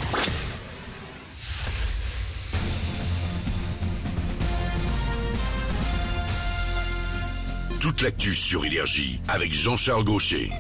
Toute l'actu sur Énergie avec Jean-Charles Gaucher.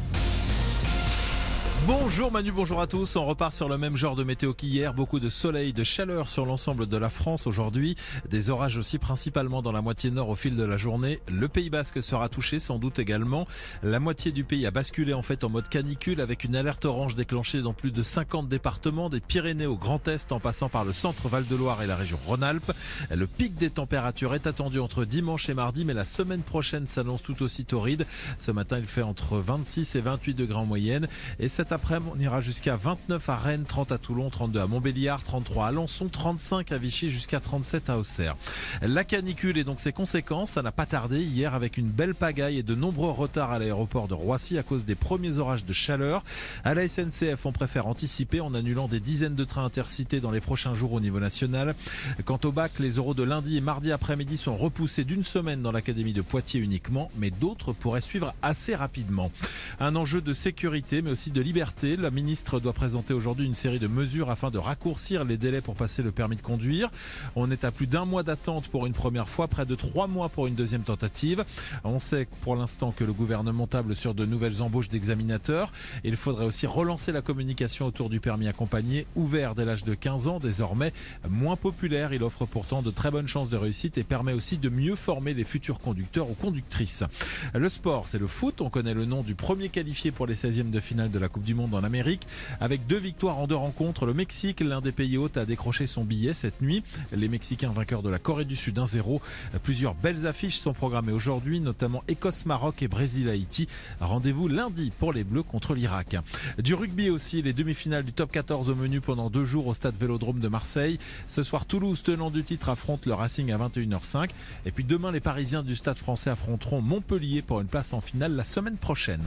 Bonjour Manu, bonjour à tous. On repart sur le même genre de météo qu'hier. Beaucoup de soleil, de chaleur sur l'ensemble de la France aujourd'hui. Des orages aussi principalement dans la moitié nord au fil de la journée. Le Pays Basque sera touché sans doute également. La moitié du pays a basculé en fait en mode canicule avec une alerte orange déclenchée dans plus de 50 départements, des Pyrénées au Grand Est en passant par le centre Val-de-Loire et la région Rhône-Alpes. Le pic des températures est attendu entre dimanche et mardi, mais la semaine prochaine s'annonce tout aussi torride. Ce matin, il fait entre 26 et 28 degrés en moyenne. Et cet après-midi, on ira jusqu'à 29 à Rennes, 30 à Toulon, 32 à Montbéliard, 33 à Alençon, 35 à Vichy, jusqu'à 37 à Auxerre. La canicule et donc ses conséquences, ça n'a pas tardé hier avec une belle pagaille et de nombreux retards à l'aéroport de Roissy à cause des premiers orages de chaleur. À la SNCF, on préfère anticiper en annulant des dizaines de trains intercités dans les prochains jours au niveau national. Quant au bac, les oraux de lundi et mardi après-midi sont repoussés d'une semaine dans l'académie de Poitiers uniquement, mais d'autres pourraient suivre assez rapidement. Un enjeu de sécurité mais aussi de liberté. La ministre doit présenter aujourd'hui une série de mesures afin de raccourcir les délais pour passer le permis de conduire. On est à plus d'un mois d'attente pour une première fois, près de 3 mois pour une deuxième tentative. On sait pour l'instant que le gouvernement table sur de nouvelles embauches d'examinateurs. Il faudrait aussi relancer la communication autour du permis accompagné, ouvert dès l'âge de 15 ans, désormais moins populaire. Il offre pourtant de très bonnes chances de réussite et permet aussi de mieux former les futurs conducteurs ou conductrices. Le sport, c'est le foot. On connaît le nom du premier qualifié pour les 16e de finale de la Coupe du Monde en Amérique. Avec 2 victoires en 2 rencontres, le Mexique, l'un des pays hôtes, a décroché son billet cette nuit. Les Mexicains vainqueurs de la Corée du Sud 1-0. Plusieurs belles affiches sont programmées aujourd'hui, notamment Écosse-Maroc et Brésil-Haïti. Rendez-vous lundi pour les Bleus contre l'Irak. Du rugby aussi, les demi-finales du top 14 au menu pendant 2 jours au stade Vélodrome de Marseille. Ce soir, Toulouse, tenant du titre, affronte le Racing à 21h05. Et puis demain, les Parisiens du stade français affronteront Montpellier pour une place en finale la semaine prochaine.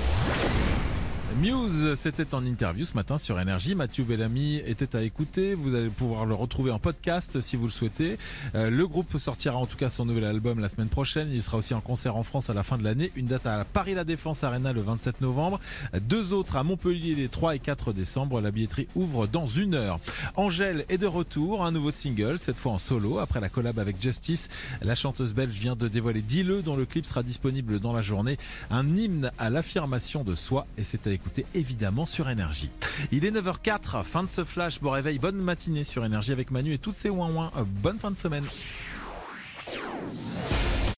Muse, c'était en interview ce matin sur Énergie. Mathieu Bellamy était à écouter. Vous allez pouvoir le retrouver en podcast si vous le souhaitez. Le groupe sortira en tout cas son nouvel album la semaine prochaine. Il sera aussi en concert en France à la fin de l'année. Une date à Paris La Défense Arena le 27 novembre. 2 autres à Montpellier les 3 et 4 décembre. La billetterie ouvre dans 1 heure. Angèle est de retour. Un nouveau single, cette fois en solo. Après la collab avec Justice, la chanteuse belge vient de dévoiler Dis-le, dont le clip sera disponible dans la journée. Un hymne à l'affirmation de soi, et c'est à écouter évidemment sur Énergie. Il est 9h04, fin de ce flash. Bon réveil, bonne matinée sur Énergie avec Manu et toutes ses ouin-ouin. Bonne fin de semaine.